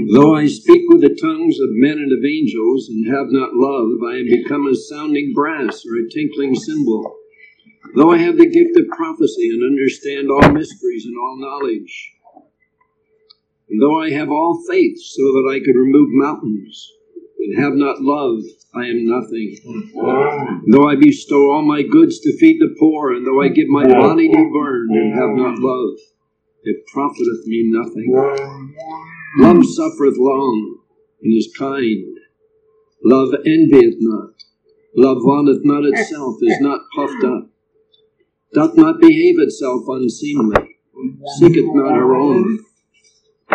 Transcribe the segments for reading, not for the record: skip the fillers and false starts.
Though I speak with the tongues of men and of angels, and have not love, I am become a sounding brass or a tinkling cymbal. Though I have the gift of prophecy and understand all mysteries and all knowledge, and though I have all faith so that I could remove mountains, and have not love, I am nothing. Though I bestow all my goods to feed the poor, and though I give my body to burn, and have not love, it profiteth me nothing. Love suffereth long, and is kind. Love envieth not. Love vaunteth not itself, is not puffed up, doth not behave itself unseemly, seeketh not her own, is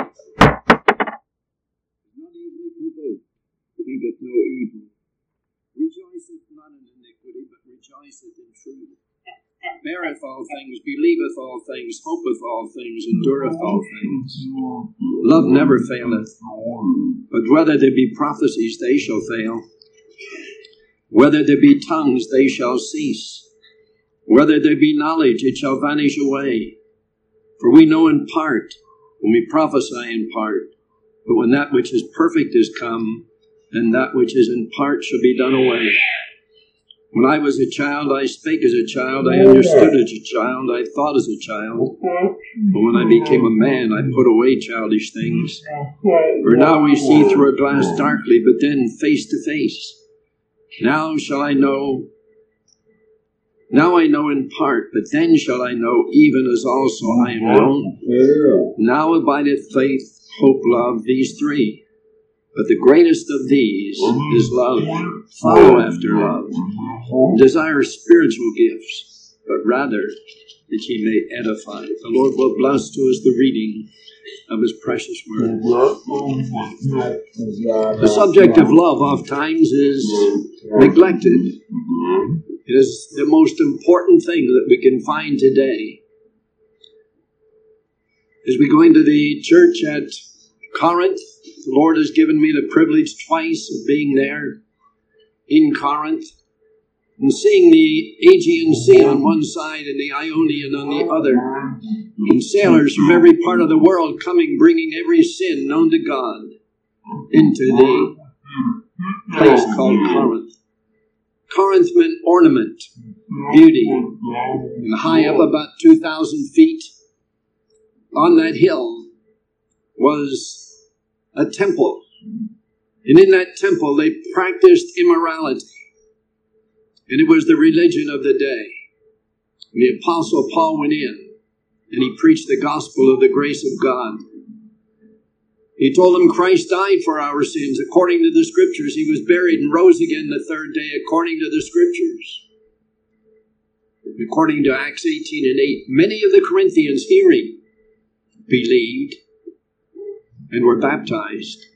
not easily provoked, thinketh no evil, rejoiceth not in iniquity, but rejoiceth in truth, beareth all things, believeth all things, hopeth all things, endureth all things. Love never faileth, but whether there be prophecies, they shall fail. Whether there be tongues, they shall cease. Whether there be knowledge, it shall vanish away. For we know in part, when we prophesy in part. But when that which is perfect is come, then that which is in part shall be done away. When I was a child, I spake as a child, I understood as a child, I thought as a child. But when I became a man, I put away childish things. For now we see through a glass darkly, but then face to face. Now I know in part, but then shall I know, even as also I am known. Now abideth faith, hope, love, these three. But the greatest of these is love. Follow after love. Desire spiritual gifts, but rather that ye may edify. The Lord will bless to us the reading of His precious word. The subject of love oftentimes is neglected. It is the most important thing that we can find today. As we go into the church at Corinth, the Lord has given me the privilege twice of being there in Corinth and seeing the Aegean Sea on one side and the Ionian on the other, and sailors from every part of the world coming, bringing every sin known to God into the place called Corinth. Corinth meant ornament, beauty, and high up about 2,000 feet on that hill was a temple. And in that temple they practiced immorality. And it was the religion of the day. And the Apostle Paul went in and he preached the gospel of the grace of God. He told them Christ died for our sins according to the Scriptures. He was buried and rose again the third day according to the Scriptures. According to Acts 18 and 8, many of the Corinthians hearing believed and were baptized.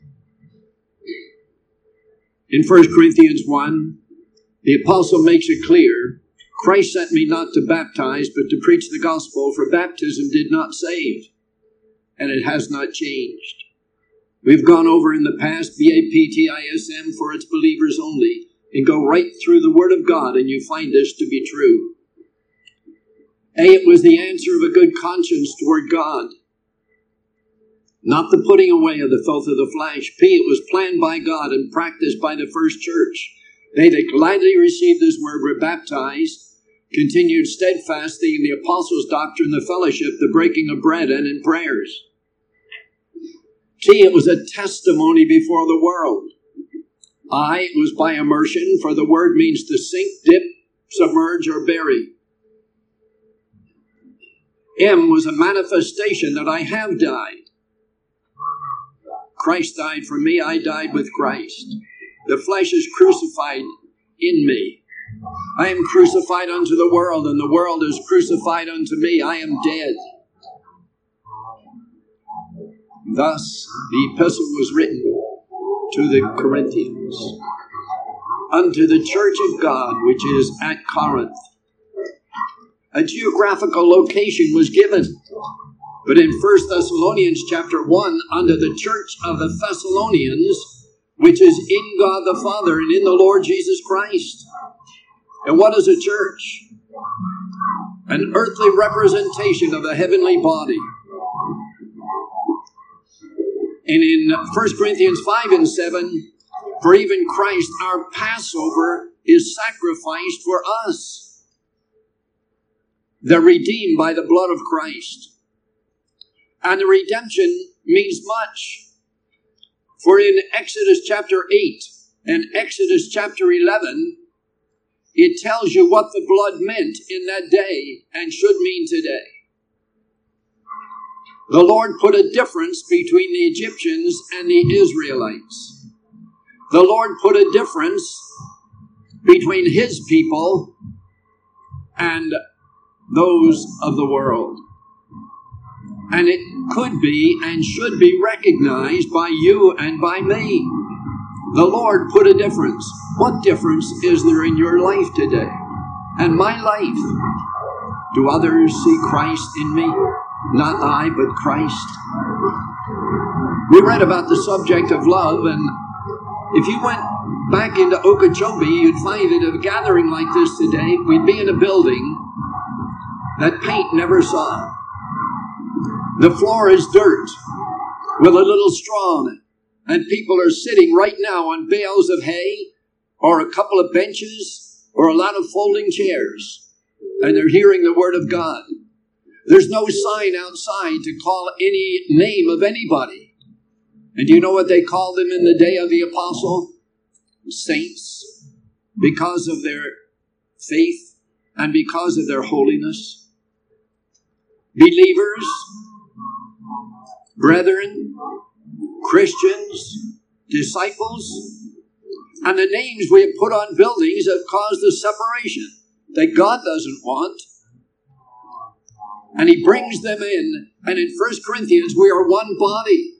In 1 Corinthians 1, the apostle makes it clear, Christ sent me not to baptize, but to preach the gospel, for baptism did not save, and it has not changed. We've gone over in the past BAPTISM for its believers only, and go right through the Word of God, and you find this to be true. A, it was the answer of a good conscience toward God, not the putting away of the filth of the flesh. P, it was planned by God and practiced by the first church. They that gladly received this word were baptized, continued steadfastly in the apostles' doctrine, the fellowship, the breaking of bread, and in prayers. T, it was a testimony before the world. I, it was by immersion, for the word means to sink, dip, submerge, or bury. M was a manifestation that I have died. Christ died for me, I died with Christ. The flesh is crucified in me. I am crucified unto the world, and the world is crucified unto me. I am dead. Thus, the epistle was written to the Corinthians, unto the church of God, which is at Corinth. A geographical location was given. But in 1 Thessalonians chapter 1, unto the church of the Thessalonians, which is in God the Father and in the Lord Jesus Christ. And what is a church? An earthly representation of the heavenly body. And in 1 Corinthians 5 and 7, for even Christ, our Passover, is sacrificed for us. They're redeemed by the blood of Christ. And the redemption means much. For in Exodus chapter 8 and Exodus chapter 11, it tells you what the blood meant in that day and should mean today. The Lord put a difference between the Egyptians and the Israelites. The Lord put a difference between His people and those of the world. And it could be and should be recognized by you and by me. The Lord put a difference. What difference is there in your life today? And my life? Do others see Christ in me? Not I, but Christ. We read about the subject of love, and if you went back into Okeechobee, you'd find that at a gathering like this today, we'd be in a building that paint never saw. The floor is dirt with a little straw on it. And people are sitting right now on bales of hay or a couple of benches or a lot of folding chairs. And they're hearing the Word of God. There's no sign outside to call any name of anybody. And do you know what they called them in the day of the apostle? Saints. Because of their faith and because of their holiness. Believers. Brethren. Christians, disciples, and the names we have put on buildings have caused the separation that God doesn't want. And He brings them in. And in 1 Corinthians, we are one body.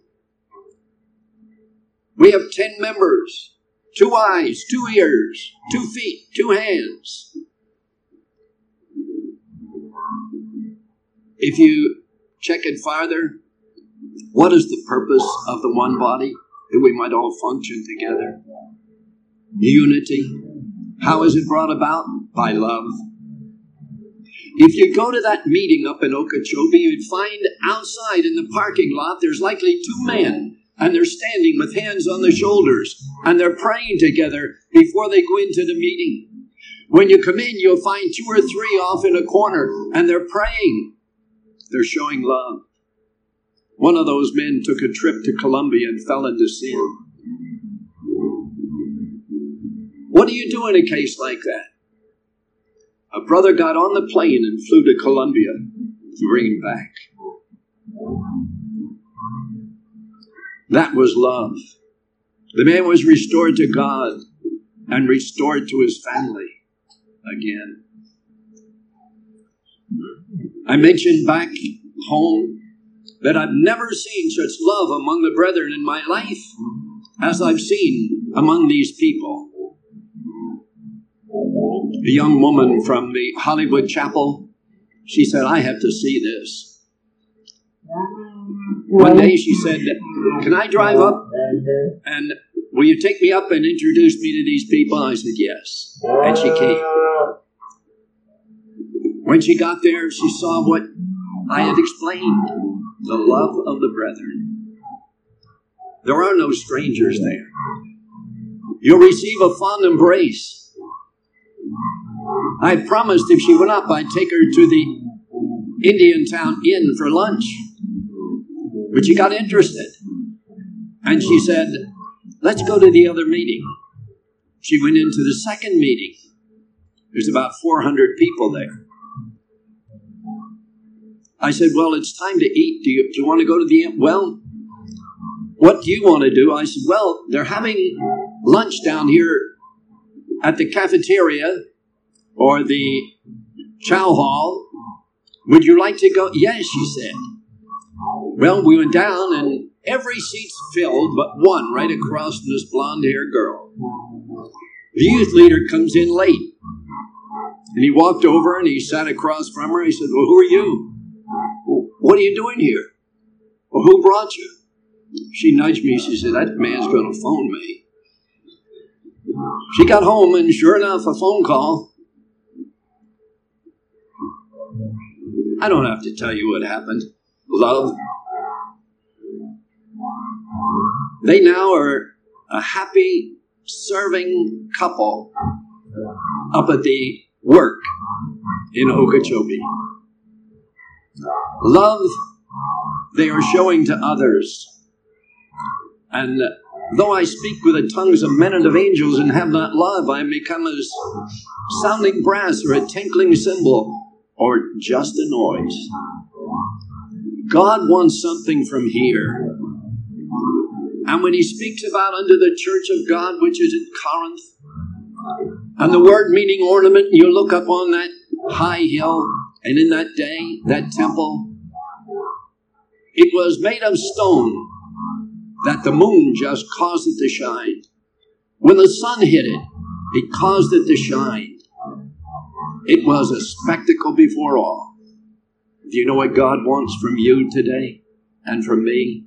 We have 10 members, 2 eyes, 2 ears, 2 feet, 2 hands. If you check it farther, what is the purpose of the one body? That we might all function together. Unity. How is it brought about? By love. If you go to that meeting up in Okeechobee, you'd find outside in the parking lot, there's likely 2 men, and they're standing with hands on their shoulders, and they're praying together before they go into the meeting. When you come in, you'll find 2 or 3 off in a corner, and they're praying. They're showing love. One of those men took a trip to Colombia and fell into sin. What do you do in a case like that? A brother got on the plane and flew to Colombia to bring him back. That was love. The man was restored to God and restored to his family again. I mentioned back home that I've never seen such love among the brethren in my life as I've seen among these people. A young woman from the Hollywood Chapel, she said, I have to see this. One day she said, can I drive up and will you take me up and introduce me to these people? I said, yes. And she came. When she got there, she saw what I had explained. The love of the brethren. There are no strangers there. You'll receive a fond embrace. I promised if she went up, I'd take her to the Indian Town Inn for lunch. But she got interested. And she said, let's go to the other meeting. She went into the second meeting. There's about 400 people there. I said, well, it's time to eat. Do you want to go to the inn? Well, what do you want to do? I said, well, they're having lunch down here at the cafeteria or the chow hall. Would you like to go? Yes, she said. Well, we went down and every seat's filled but one right across from this blonde-haired girl. The youth leader comes in late. And he walked over and he sat across from her. He said, well, who are you? What are you doing here? Well, who brought you? She nudged me. She said, that man's going to phone me. She got home and sure enough, a phone call. I don't have to tell you what happened. Love. They now are a happy serving couple up at the work in Okeechobee. Love they are showing to others. And though I speak with the tongues of men and of angels and have not love, I am become as sounding brass or a tinkling cymbal or just a noise. God wants something from here. And when he speaks about unto the church of God, which is at Corinth, and the word meaning ornament, you look up on that high hill, and in that day, that temple, it was made of stone that the moon just caused it to shine. When the sun hit it, it caused it to shine. It was a spectacle before all. Do you know what God wants from you today and from me?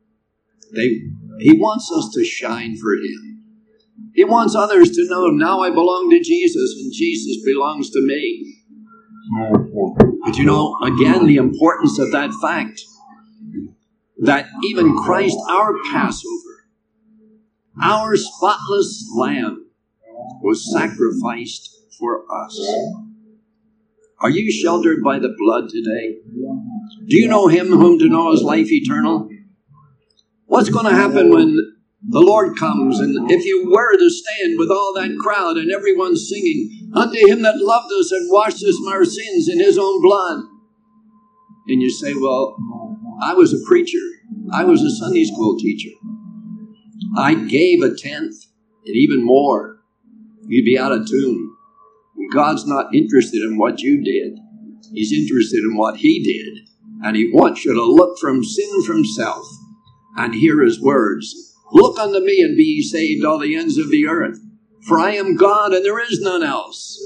He wants us to shine for him. He wants others to know, now I belong to Jesus and Jesus belongs to me. But you know, again, the importance of that fact that even Christ, our Passover, our spotless Lamb, was sacrificed for us. Are you sheltered by the blood today? Do you know him whom to know is life eternal? What's going to happen when the Lord comes, and if you were to stand with all that crowd and everyone singing, unto him that loved us and washed us from our sins in his own blood, and you say, well, I was a preacher. I was a Sunday school teacher. I gave a tenth and even more. You'd be out of tune. God's not interested in what you did. He's interested in what he did. And he wants you to look from sin from self and hear his words. Look unto me and be ye saved, all the ends of the earth. For I am God and there is none else.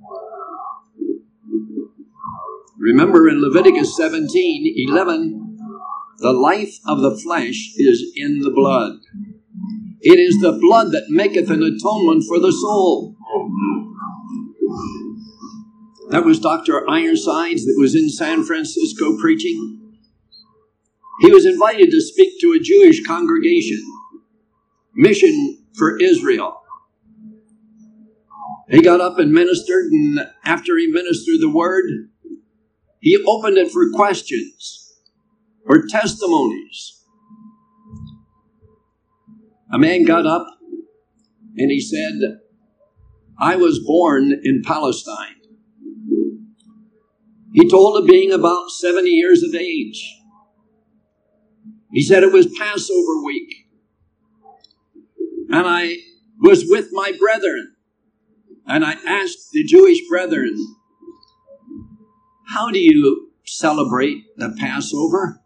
Remember in Leviticus 17:11, the life of the flesh is in the blood. It is the blood that maketh an atonement for the soul. That was Dr. Ironsides that was in San Francisco preaching. He was invited to speak to a Jewish congregation, Mission for Israel. He got up and ministered, and after he ministered the word, he opened it for questions or testimonies. A man got up and he said, I was born in Palestine. He told of being about 70 years of age. He said it was Passover week. And I was with my brethren. And I asked the Jewish brethren, how do you celebrate the Passover?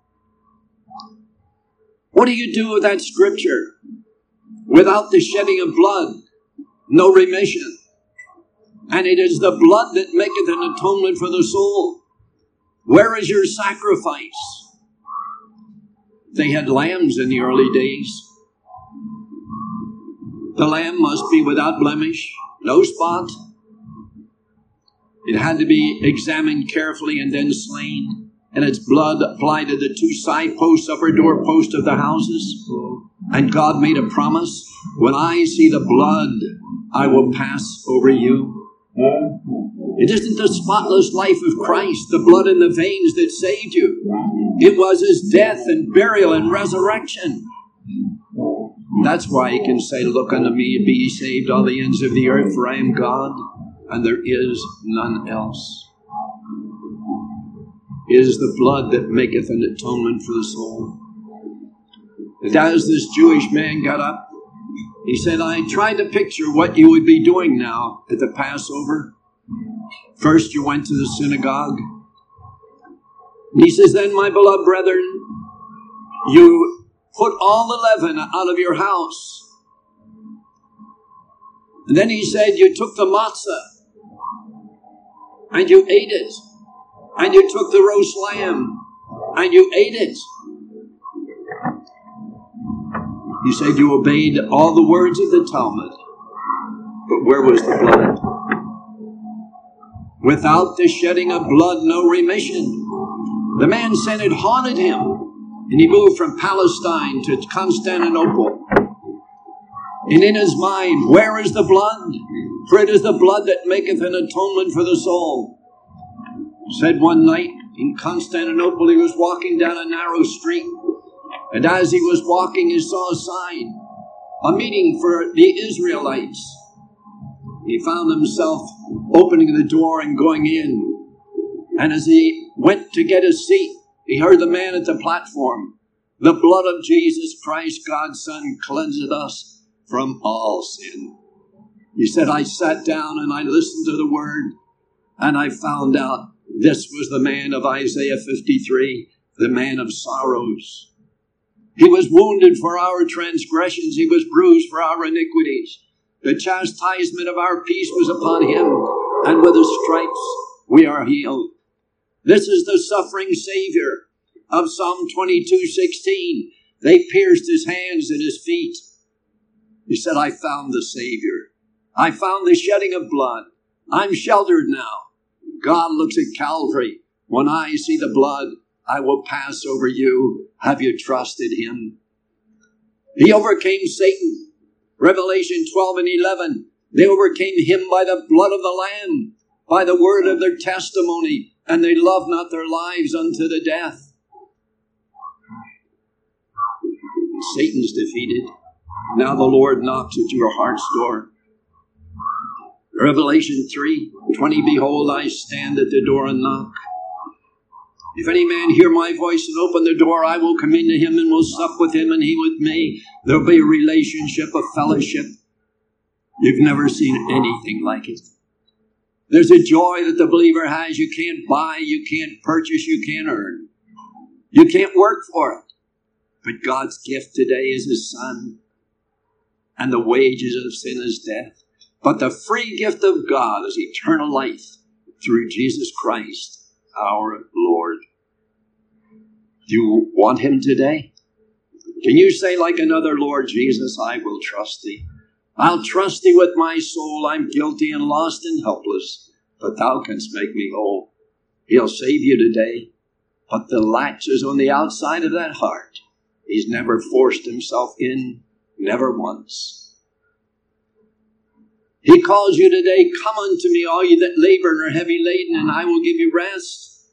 What do you do with that scripture? Without the shedding of blood, no remission. And it is the blood that maketh an atonement for the soul. Where is your sacrifice? They had lambs in the early days. The lamb must be without blemish, no spot. It had to be examined carefully and then slain, and its blood applied to the two side posts, upper door post of the houses. And God made a promise, when I see the blood, I will pass over you. It isn't the spotless life of Christ, the blood in the veins that saved you. It was his death and burial and resurrection. That's why he can say, look unto me and be ye saved, all the ends of the earth, for I am God, and there is none else. It is the blood that maketh an atonement for the soul. And as this Jewish man got up, he said, I tried to picture what you would be doing now at the Passover. First, you went to the synagogue. And he says, then, my beloved brethren, you put all the leaven out of your house. And then he said, you took the matzah and you ate it. And you took the roast lamb and you ate it. You said you obeyed all the words of the Talmud. But where was the blood? Without the shedding of blood, no remission. The man said it haunted him. And he moved from Palestine to Constantinople. And in his mind, where is the blood? For it is the blood that maketh an atonement for the soul. Said one night in Constantinople, he was walking down a narrow street. And as he was walking, he saw a sign, a meeting for the Israelites. He found himself opening the door and going in. And as he went to get his seat, he heard the man at the platform. The blood of Jesus Christ, God's Son, cleanseth us from all sin. He said, I sat down and I listened to the word, and I found out this was the man of Isaiah 53, the man of sorrows. He was wounded for our transgressions. He was bruised for our iniquities. The chastisement of our peace was upon him, and with his stripes we are healed. This is the suffering Savior of Psalm 22:16. They pierced his hands and his feet. He said, I found the Savior. I found the shedding of blood. I'm sheltered now. God looks at Calvary. When I see the blood, I will pass over you. Have you trusted him? He overcame Satan. Revelation 12 and 11. They overcame him by the blood of the Lamb, by the word of their testimony, and they loved not their lives unto the death. Satan's defeated. Now the Lord knocks at your heart's door. Revelation 3:20, behold, I stand at the door and knock. If any man hear my voice and open the door, I will come into him and will sup with him and he with me. There'll be a relationship, a fellowship. You've never seen anything like it. There's a joy that the believer has. You can't buy, you can't purchase, you can't earn. You can't work for it. But God's gift today is his Son. And the wages of sin is death. But the free gift of God is eternal life through Jesus Christ, our Lord. Do you want him today? Can you say like another, Lord Jesus, I will trust thee. I'll trust thee with my soul. I'm guilty and lost and helpless, but thou canst make me whole. He'll save you today, but the latch is on the outside of that heart. He's never forced himself in, never once. He calls you today, come unto me, all you that labor and are heavy laden, and I will give you rest.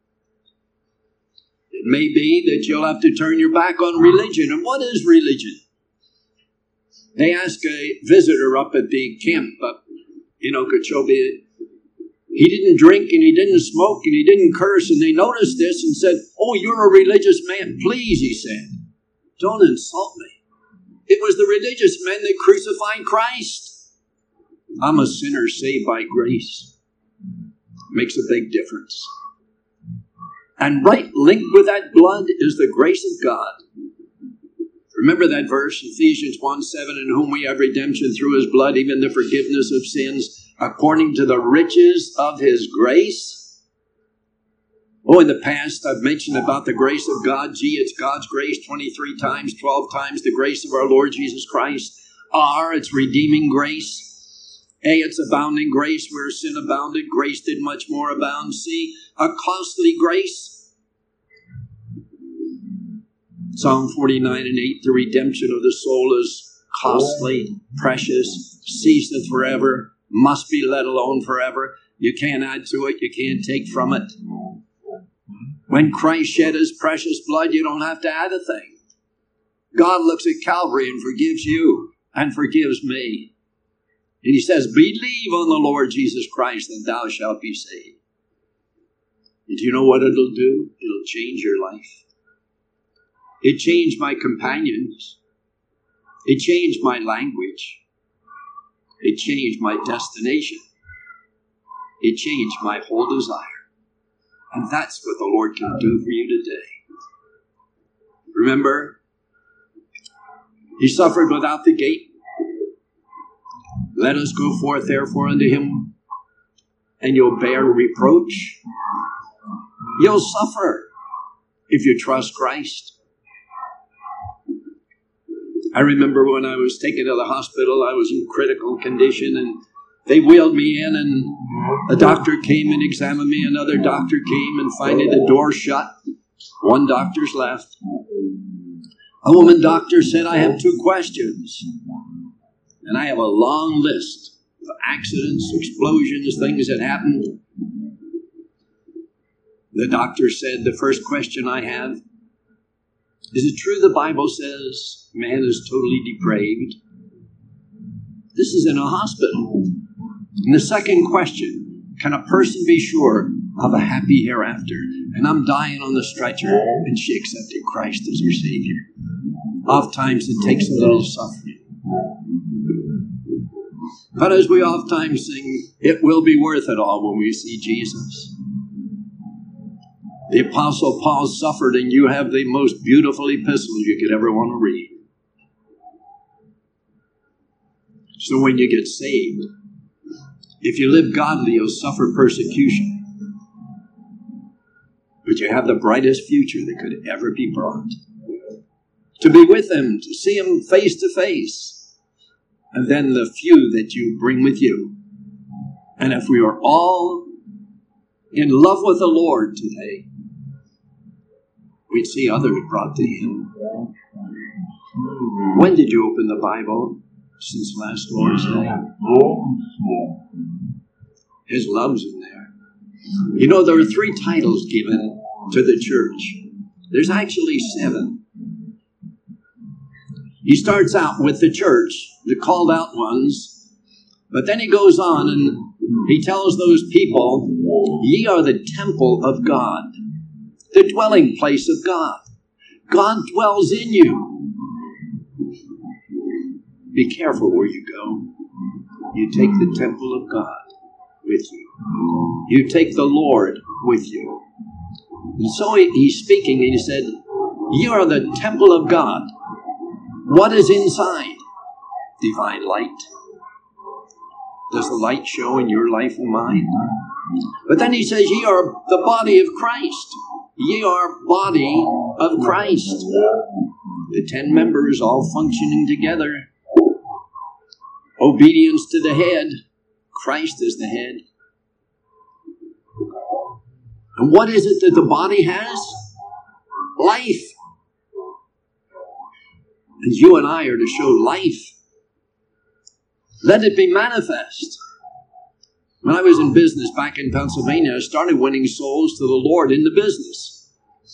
It may be that you'll have to turn your back on religion. And what is religion? They asked a visitor up at the camp up in Okeechobee. He didn't drink and he didn't smoke and he didn't curse. And they noticed this and said, oh, you're a religious man. Please, he said, don't insult me. It was the religious men that crucified Christ. I'm a sinner saved by grace. Makes a big difference. And right linked with that blood is the grace of God. Remember that verse, Ephesians 1:7, in whom we have redemption through his blood, even the forgiveness of sins, according to the riches of his grace. Oh, in the past, I've mentioned about the grace of God. Gee, it's God's grace 23 times, 12 times the grace of our Lord Jesus Christ. R, it's redeeming grace. A, it's abounding grace where sin abounded. Grace did much more abound. C, a costly grace. Psalm 49 and 8, the redemption of the soul is costly, precious, ceaseth forever, must be let alone forever. You can't add to it. You can't take from it. When Christ shed his precious blood, you don't have to add a thing. God looks at Calvary and forgives you and forgives me. And he says, believe on the Lord Jesus Christ, and thou shalt be saved. And do you know what it'll do? It'll change your life. It changed my companions. It changed my language. It changed my destination. It changed my whole desire. And that's what the Lord can do for you today. Remember, he suffered without the gate. Let us go forth, therefore, unto him, and you'll bear reproach. You'll suffer if you trust Christ. I remember when I was taken to the hospital, I was in critical condition, and they wheeled me in, and a doctor came and examined me. Another doctor came, and finding the door shut, One doctor's left. A woman doctor said, I have 2 questions. And I have a long list of accidents, explosions, things that happened. The doctor said, the first question I have, is it true the Bible says man is totally depraved? This is in a hospital. And the second question, can a person be sure of a happy hereafter? And I'm dying on the stretcher, and she accepted Christ as her Savior. Oftentimes it takes a little suffering. But as we oftentimes sing, it will be worth it all when we see Jesus. The Apostle Paul suffered, and you have the most beautiful epistle you could ever want to read. So when you get saved, if you live godly, you'll suffer persecution. But you have the brightest future that could ever be brought. To be with Him, to see Him face to face. And then the few that you bring with you. And if we are all in love with the Lord today, we'd see others brought to Him. When did you open the Bible? Since last Lord's Day. His love's in there. You know, there are 3 titles given to the church. There's actually 7. He starts out with the church, the called out ones, but then he goes on and he tells those people, ye are the temple of God, the dwelling place of God. God dwells in you. Be careful where you go. You take the temple of God with you. You take the Lord with you. And so he's speaking and he said, you are the temple of God. What is inside? Divine light. Does the light show in your life and mine? But then he says, ye are the body of Christ. Ye are body of Christ. The 10 members all functioning together. Obedience to the head. Christ is the head. And what is it that the body has? Life. And you and I are to show life. Let it be manifest. When I was in business back in Pennsylvania, I started winning souls to the Lord in the business.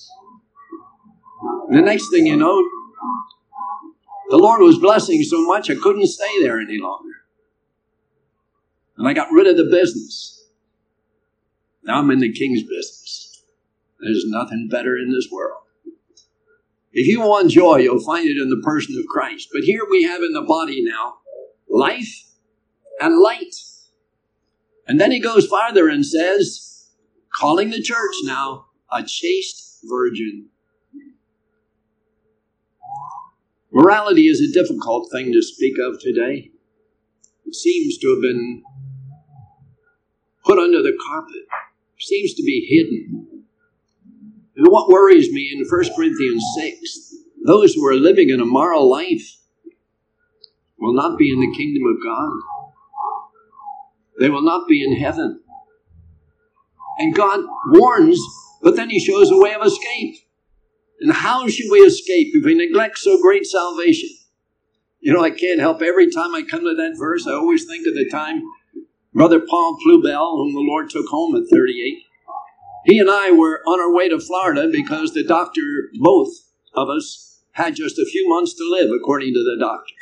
And the next thing you know, the Lord was blessing so much I couldn't stay there any longer. And I got rid of the business. Now I'm in the King's business. There's nothing better in this world. If you want joy, you'll find it in the person of Christ. But here we have in the body now, life and light. And then he goes farther and says, calling the church now, a chaste virgin. Morality is a difficult thing to speak of today. It seems to have been put under the carpet. It seems to be hidden. And what worries me in 1 Corinthians 6, those who are living an immoral life will not be in the kingdom of God. They will not be in heaven. And God warns, but then he shows a way of escape. And how should we escape if we neglect so great salvation? You know, I can't help every time I come to that verse, I always think of the time Brother Paul Plubel, whom the Lord took home at 38. He and I were on our way to Florida because the doctor, both of us, had just a few months to live, according to the doctor.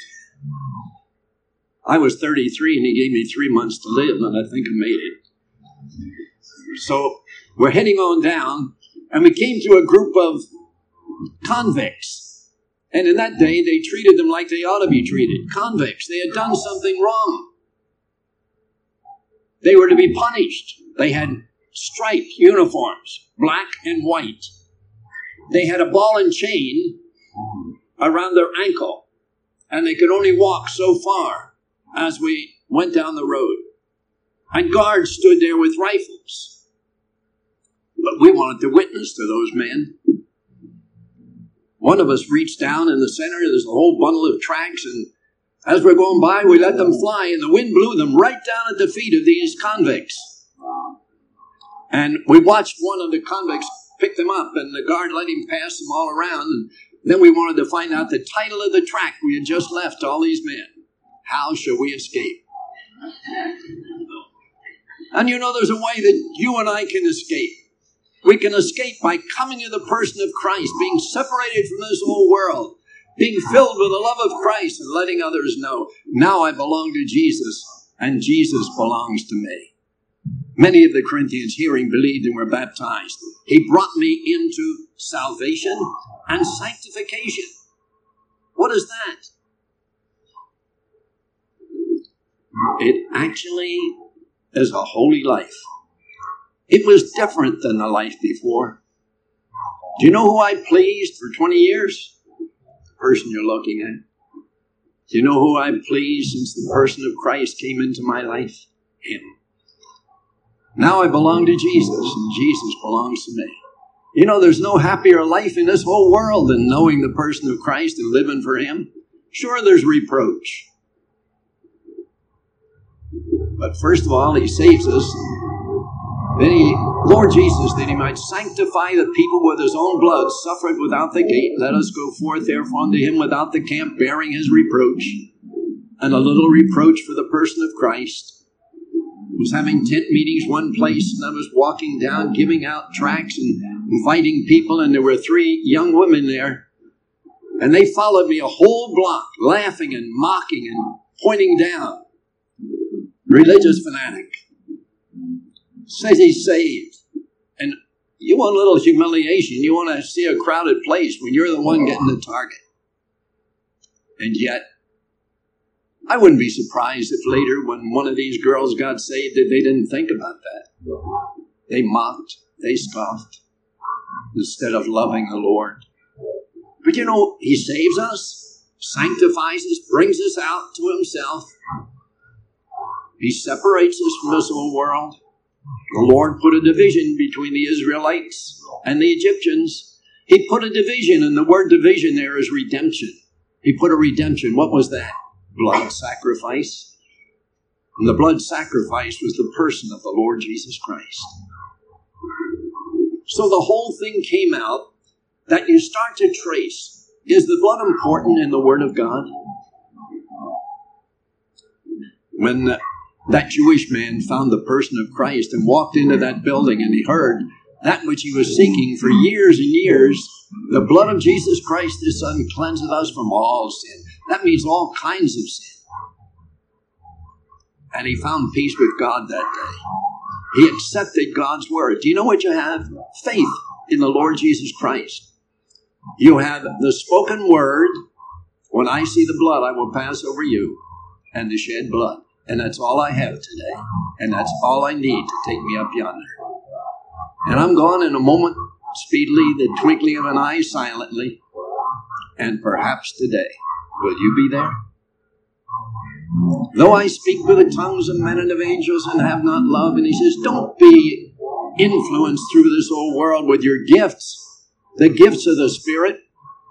I was 33 and he gave me 3 months to live, and I think I made it. So we're heading on down, and we came to a group of convicts. And in that day, they treated them like they ought to be treated. Convicts. They had done something wrong. They were to be punished. They had striped uniforms, black and white. They had a ball and chain around their ankle, and they could only walk so far as we went down the road. And guards stood there with rifles. But we wanted to witness to those men. One of us reached down in the center. There's a whole bundle of tracts, and as we're going by, we let them fly, and the wind blew them right down at the feet of these convicts. And we watched one of the convicts picked them up, and the guard let him pass them all around. And then we wanted to find out the title of the tract we had just left to all these men. How shall we escape? And you know, there's a way that you and I can escape. We can escape by coming to the person of Christ, being separated from this whole world, being filled with the love of Christ, and letting others know, now I belong to Jesus, and Jesus belongs to me. Many of the Corinthians hearing believed and were baptized. He brought me into salvation and sanctification. What is that? It actually is a holy life. It was different than the life before. Do you know who I pleased for 20 years? The person you're looking at. Do you know who I've pleased since the person of Christ came into my life? Him. Now I belong to Jesus, and Jesus belongs to me. You know, there's no happier life in this whole world than knowing the person of Christ and living for Him. Sure, there's reproach. But first of all, He saves us. Then Lord Jesus, that He might sanctify the people with His own blood, suffered without the gate. Let us go forth therefore unto Him without the camp, bearing His reproach. And a little reproach for the person of Christ. I was having tent meetings one place, and I was walking down, giving out tracts and inviting people, and there were 3 young women there. And they followed me a whole block, laughing and mocking and pointing down. Religious fanatic. Says he's saved. And you want a little humiliation. You want to see a crowded place when you're the one getting the target. And yet, I wouldn't be surprised if later when one of these girls got saved that they didn't think about that. They mocked. They scoffed. Instead of loving the Lord. But you know, He saves us, sanctifies us, brings us out to Himself. He separates us from this old world. The Lord put a division between the Israelites and the Egyptians. He put a division, and the word division there is redemption. He put a redemption. What was that? Blood sacrifice. And the blood sacrifice was the person of the Lord Jesus Christ. So the whole thing came out that you start to trace. Is the blood important in the Word of God? When that Jewish man found the person of Christ and walked into that building and he heard that which he was seeking for years and years, the blood of Jesus Christ, His Son, cleanseth us from all sin. That means all kinds of sin. And he found peace with God that day. He accepted God's word. Do you know what you have? Faith in the Lord Jesus Christ. You have the spoken word, when I see the blood, I will pass over you, and the shed blood. And that's all I have today. And that's all I need to take me up yonder. And I'm gone in a moment, speedily, the twinkling of an eye, silently. And perhaps today, will you be there? Though I speak with the tongues of men and of angels and have not love. And He says, don't be influenced through this old world with your gifts. The gifts of the Spirit.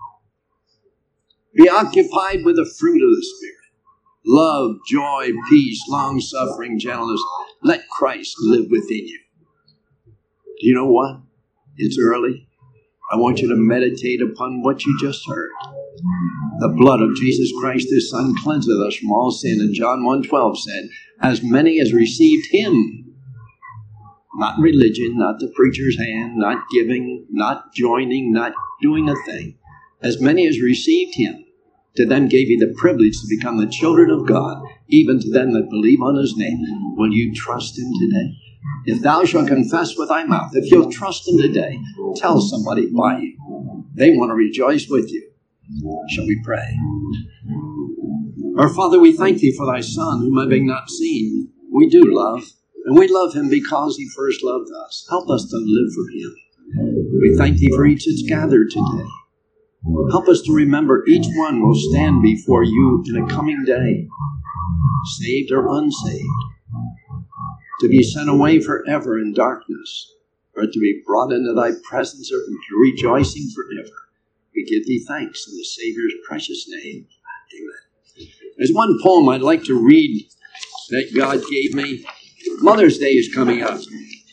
Be occupied with the fruit of the Spirit. Love, joy, peace, long-suffering, gentleness. Let Christ live within you. Do you know what? It's early. I want you to meditate upon what you just heard. The blood of Jesus Christ, His Son, cleanseth us from all sin. And John 1:12 said, as many as received Him, not religion, not the preacher's hand, not giving, not joining, not doing a thing. As many as received Him, to them gave He the privilege to become the children of God, even to them that believe on His name. Will you trust Him today? If thou shalt confess with thy mouth, if you'll trust Him today, tell somebody by you. They want to rejoice with you. Shall we pray? Our Father, we thank Thee for Thy Son, whom having not seen, we do love. And we love Him because He first loved us. Help us to live for Him. We thank Thee for each that's gathered today. Help us to remember each one will stand before You in a coming day, saved or unsaved, to be sent away forever in darkness, or to be brought into Thy presence of rejoicing forever. We give Thee thanks in the Savior's precious name. Amen. There's one poem I'd like to read that God gave me. Mother's Day is coming up.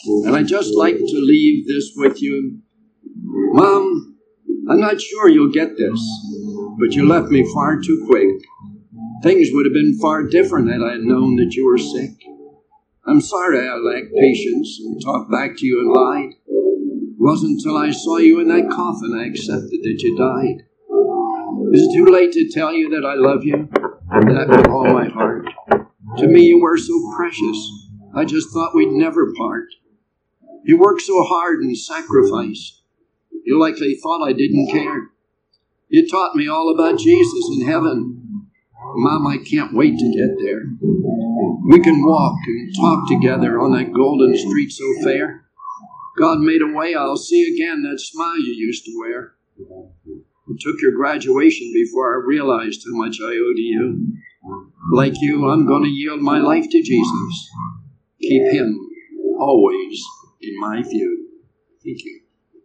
And I'd just like to leave this with you. Mom, I'm not sure you'll get this, but you left me far too quick. Things would have been far different had I known that you were sick. I'm sorry I lacked patience and talked back to you and lied. It wasn't until I saw you in that coffin I accepted that you died. Is it too late to tell you that I love you? That with all my heart. To me you were so precious. I just thought we'd never part. You worked so hard and sacrificed. You likely thought I didn't care. You taught me all about Jesus in heaven. Mom, I can't wait to get there. We can walk and talk together on that golden street so fair. God made a way I'll see again that smile you used to wear. It took your graduation before I realized how much I owe to you. Like you, I'm going to yield my life to Jesus. Keep him always in my view. Thank you.